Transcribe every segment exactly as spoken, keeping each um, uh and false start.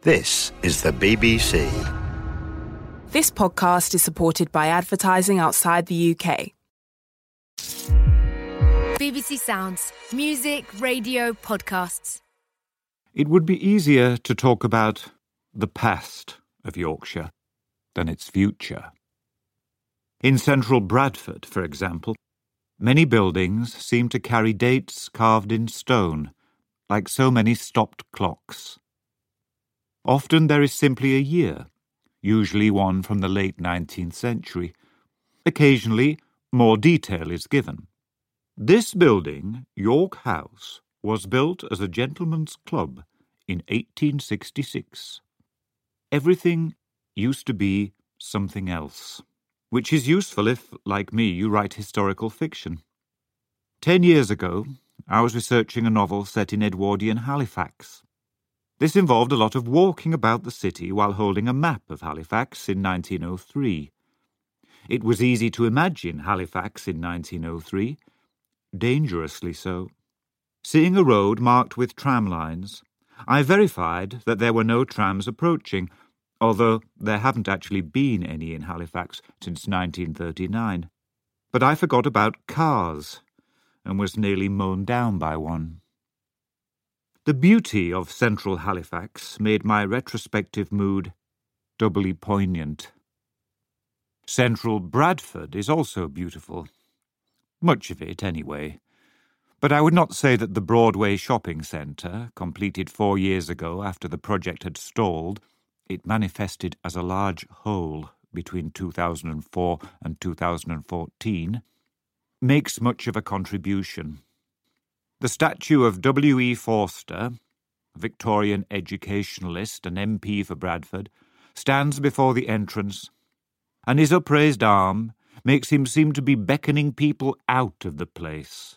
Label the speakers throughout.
Speaker 1: This is the B B C.
Speaker 2: This podcast is supported by advertising outside the U K.
Speaker 3: B B C Sounds. Music, radio, podcasts.
Speaker 4: It would be easier to talk about the past of Yorkshire than its future. In central Bradford, for example, many buildings seem to carry dates carved in stone, like so many stopped clocks. Often there is simply a year, usually one from the late nineteenth century. Occasionally, more detail is given. This building, York House, was built as a gentleman's club in eighteen sixty-six. Everything used to be something else, which is useful if, like me, you write historical fiction. Ten years ago, I was researching a novel set in Edwardian Halifax. This involved a lot of walking about the city while holding a map of Halifax in nineteen oh three. It was easy to imagine Halifax in nineteen oh three, dangerously so. Seeing a road marked with tram lines, I verified that there were no trams approaching, although there haven't actually been any in Halifax since nineteen thirty-nine. But I forgot about cars, and was nearly mown down by one. The beauty of central Halifax made my retrospective mood doubly poignant. Central Bradford is also beautiful. Much of it, anyway. But I would not say that the Broadway shopping centre, completed four years ago after the project had stalled, it manifested as a large hole between two thousand four and two thousand fourteen, makes much of a contribution. The statue of W E Forster, Victorian educationalist and M P for Bradford, stands before the entrance, and his upraised arm makes him seem to be beckoning people out of the place.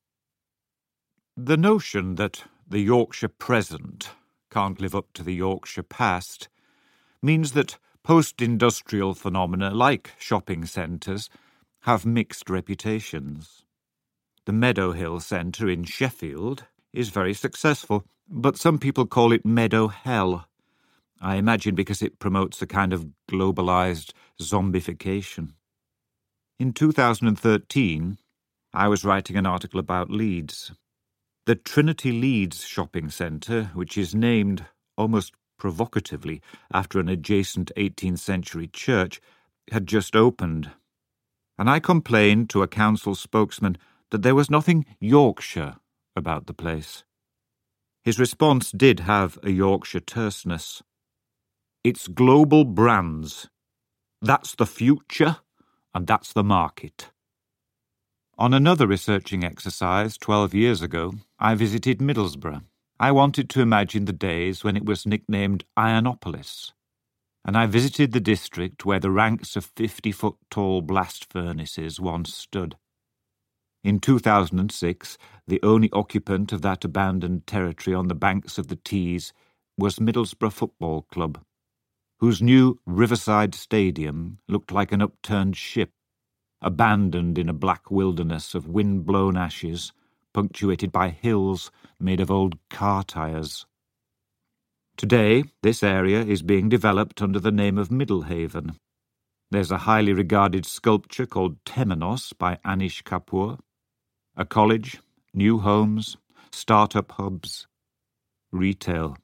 Speaker 4: The notion that the Yorkshire present can't live up to the Yorkshire past means that post-industrial phenomena like shopping centres have mixed reputations. The Meadowhill Centre in Sheffield is very successful, but some people call it Meadow Hell. I imagine because it promotes a kind of globalised zombification. In two thousand thirteen, I was writing an article about Leeds. The Trinity Leeds shopping centre, which is named, almost provocatively, after an adjacent eighteenth century church, had just opened. And I complained to a council spokesman that there was nothing Yorkshire about the place. His response did have a Yorkshire terseness. It's global brands. That's the future, and that's the market. On another researching exercise twelve years ago, I visited Middlesbrough. I wanted to imagine the days when it was nicknamed Ironopolis, and I visited the district where the ranks of fifty-foot-tall blast furnaces once stood. In two thousand six, the only occupant of that abandoned territory on the banks of the Tees was Middlesbrough Football Club, whose new riverside stadium looked like an upturned ship, abandoned in a black wilderness of wind-blown ashes, punctuated by hills made of old car tyres. Today, this area is being developed under the name of Middlehaven. There's a highly regarded sculpture called Temenos by Anish Kapoor, a college, new homes, start-up hubs, retail.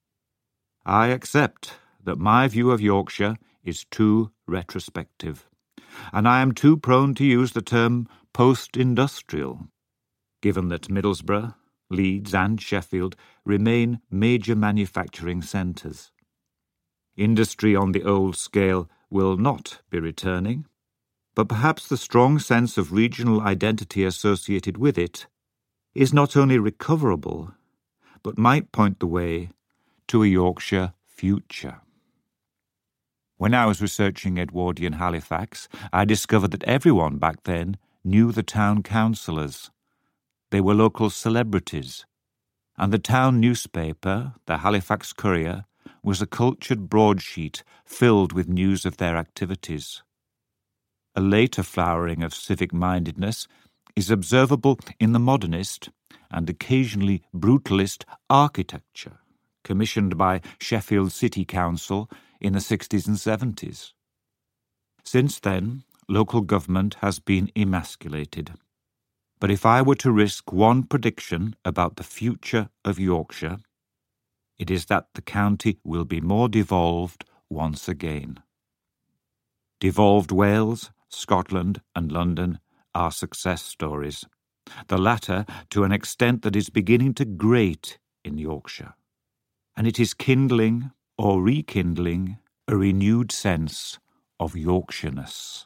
Speaker 4: I accept that my view of Yorkshire is too retrospective, and I am too prone to use the term post-industrial, given that Middlesbrough, Leeds and Sheffield remain major manufacturing centres. Industry on the old scale will not be returning, but perhaps the strong sense of regional identity associated with it is not only recoverable, but might point the way to a Yorkshire future. When I was researching Edwardian Halifax, I discovered that everyone back then knew the town councillors. They were local celebrities, and the town newspaper, the Halifax Courier, was a cultured broadsheet filled with news of their activities. A later flowering of civic-mindedness is observable in the modernist and occasionally brutalist architecture, commissioned by Sheffield City Council in the sixties and seventies. Since then, local government has been emasculated. But if I were to risk one prediction about the future of Yorkshire, it is that the county will be more devolved once again. Devolved Wales, Scotland and London are success stories, the latter to an extent that is beginning to grate in Yorkshire, and it is kindling or rekindling a renewed sense of Yorkshireness.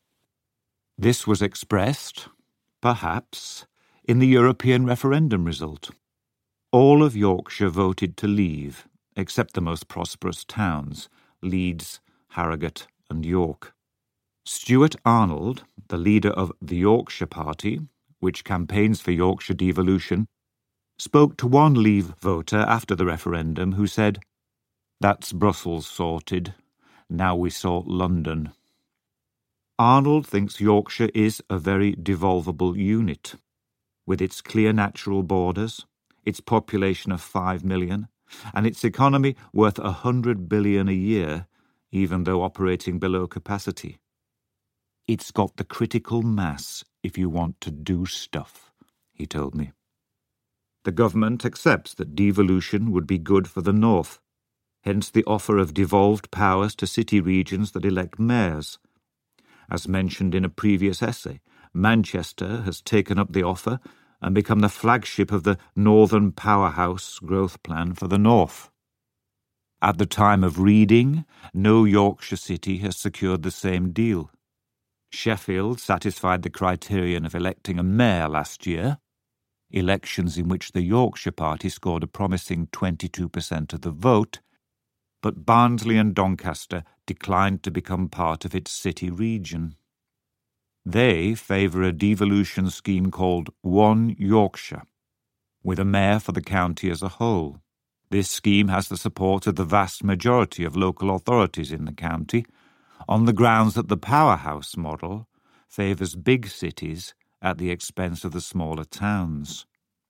Speaker 4: This was expressed, perhaps, in the European referendum result. All of Yorkshire voted to leave, except the most prosperous towns, Leeds, Harrogate and York. Stuart Arnold, the leader of the Yorkshire Party, which campaigns for Yorkshire devolution, spoke to one Leave voter after the referendum who said, "That's Brussels sorted. Now we sort London." Arnold thinks Yorkshire is a very devolvable unit, with its clear natural borders, its population of five million, and its economy worth a hundred billion a year, even though operating below capacity. It's got the critical mass if you want to do stuff, he told me. The government accepts that devolution would be good for the north, hence the offer of devolved powers to city regions that elect mayors. As mentioned in a previous essay, Manchester has taken up the offer and become the flagship of the Northern Powerhouse growth plan for the north. At the time of reading, no Yorkshire city has secured the same deal. Sheffield satisfied the criterion of electing a mayor last year, elections in which the Yorkshire Party scored a promising twenty-two percent of the vote, but Barnsley and Doncaster declined to become part of its city region. They favour a devolution scheme called One Yorkshire, with a mayor for the county as a whole. This scheme has the support of the vast majority of local authorities in the county, on the grounds that the powerhouse model favours big cities at the expense of the smaller towns.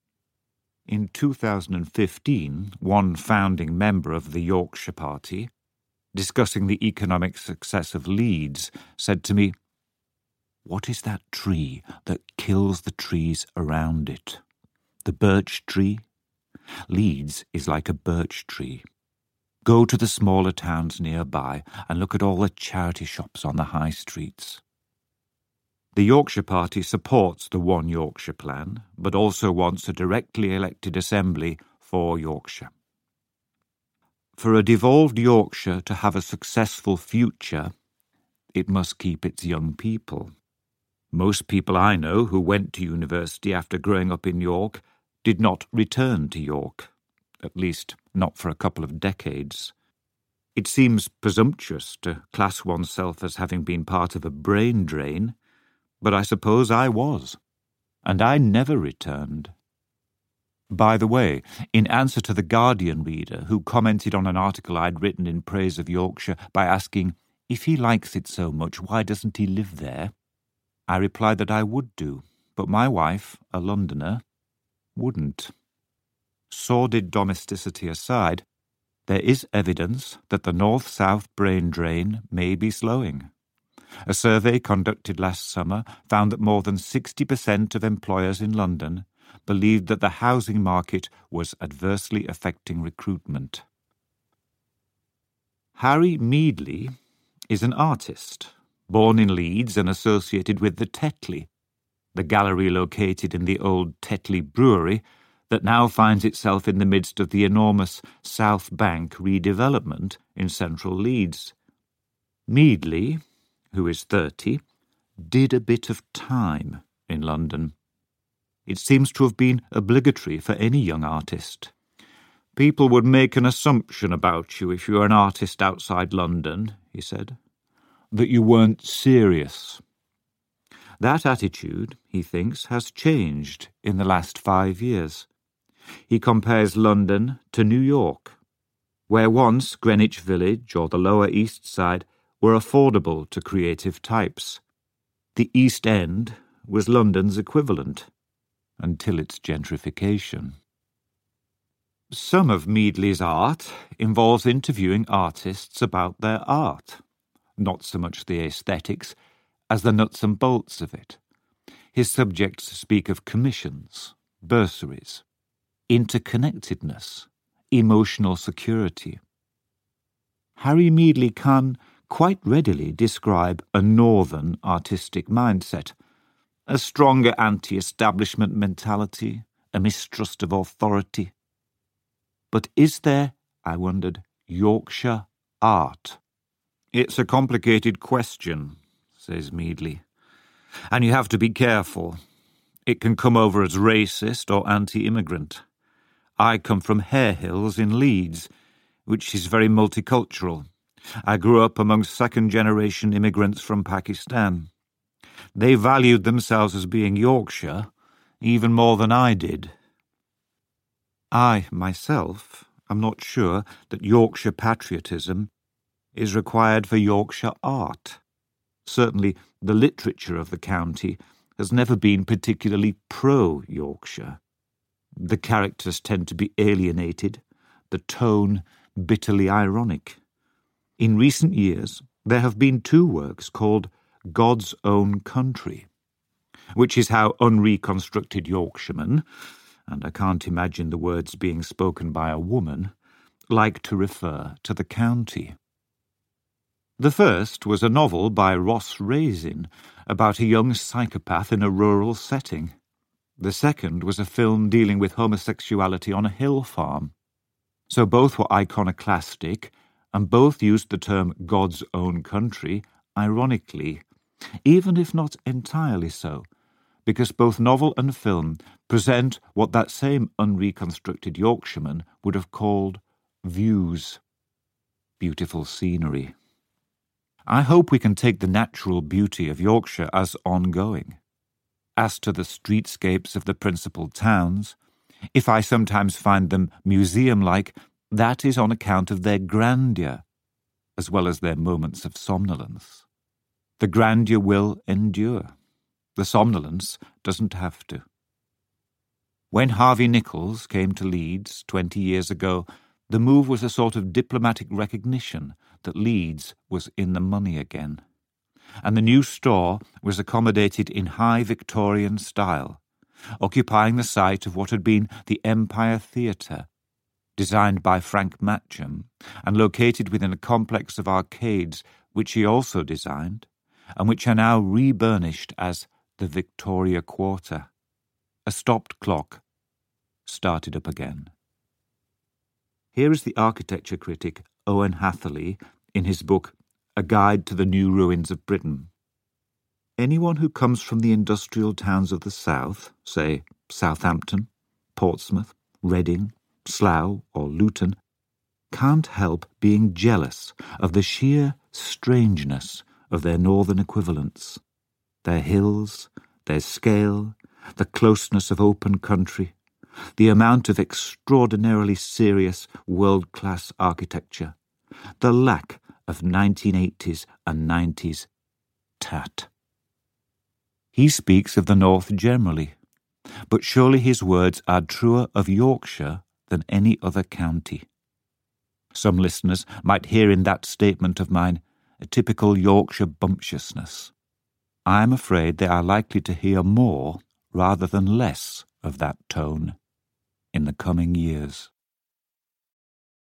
Speaker 4: In two thousand fifteen, one founding member of the Yorkshire Party, discussing the economic success of Leeds, said to me, "What is that tree that kills the trees around it? The birch tree? Leeds is like a birch tree. Go to the smaller towns nearby and look at all the charity shops on the high streets." The Yorkshire Party supports the One Yorkshire plan, but also wants a directly elected assembly for Yorkshire. For a devolved Yorkshire to have a successful future, it must keep its young people. Most people I know who went to university after growing up in York did not return to York, at least not for a couple of decades. It seems presumptuous to class oneself as having been part of a brain drain, but I suppose I was, and I never returned. By the way, in answer to the Guardian reader who commented on an article I'd written in praise of Yorkshire by asking, if he likes it so much, why doesn't he live there? I replied that I would do, but my wife, a Londoner, wouldn't. Sordid domesticity aside, there is evidence that the north-south brain drain may be slowing. A survey conducted last summer found that more than sixty percent of employers in London believed that the housing market was adversely affecting recruitment. Harry Meadley is an artist, born in Leeds and associated with the Tetley, the gallery located in the old Tetley Brewery that now finds itself in the midst of the enormous South Bank redevelopment in central Leeds. Meadley, who is thirty, did a bit of time in London. It seems to have been obligatory for any young artist. People would make an assumption about you if you were an artist outside London, he said, that you weren't serious. That attitude, he thinks, has changed in the last five years. He compares London to New York, where once Greenwich Village or the Lower East Side were affordable to creative types. The East End was London's equivalent, until its gentrification. Some of Meadley's art involves interviewing artists about their art, not so much the aesthetics as the nuts and bolts of it. His subjects speak of commissions, bursaries, interconnectedness, emotional security. Harry Meadley can quite readily describe a northern artistic mindset, a stronger anti-establishment mentality, a mistrust of authority. But is there, I wondered, Yorkshire art? It's a complicated question, says Meadley, and you have to be careful. It can come over as racist or anti-immigrant. I come from Harehills in Leeds, which is very multicultural. I grew up among second-generation immigrants from Pakistan. They valued themselves as being Yorkshire even more than I did. I, myself, am not sure that Yorkshire patriotism is required for Yorkshire art. Certainly, the literature of the county has never been particularly pro-Yorkshire. The characters tend to be alienated, the tone bitterly ironic. In recent years, there have been two works called God's Own Country, which is how unreconstructed Yorkshiremen, and I can't imagine the words being spoken by a woman, like to refer to the county. The first was a novel by Ross Raisin about a young psychopath in a rural setting. The second was a film dealing with homosexuality on a hill farm. So both were iconoclastic, and both used the term God's Own Country ironically, even if not entirely so, because both novel and film present what that same unreconstructed Yorkshireman would have called views. Beautiful scenery. I hope we can take the natural beauty of Yorkshire as ongoing. As to the streetscapes of the principal towns, if I sometimes find them museum-like, that is on account of their grandeur, as well as their moments of somnolence. The grandeur will endure. The somnolence doesn't have to. When Harvey Nichols came to Leeds twenty years ago, the move was a sort of diplomatic recognition that Leeds was in the money again, and the new store was accommodated in high Victorian style, occupying the site of what had been the Empire Theatre, designed by Frank Matcham, and located within a complex of arcades which he also designed, and which are now re-burnished as the Victoria Quarter. A stopped clock started up again. Here is the architecture critic Owen Hatherley in his book A Guide to the New Ruins of Britain. Anyone who comes from the industrial towns of the south, say Southampton, Portsmouth, Reading, Slough or Luton, can't help being jealous of the sheer strangeness of their northern equivalents, their hills, their scale, the closeness of open country, the amount of extraordinarily serious world-class architecture, the lack of nineteen eighties and nineties tat. He speaks of the north generally, but surely his words are truer of Yorkshire than any other county. Some listeners might hear in that statement of mine a typical Yorkshire bumptiousness. I am afraid they are likely to hear more rather than less of that tone in the coming years.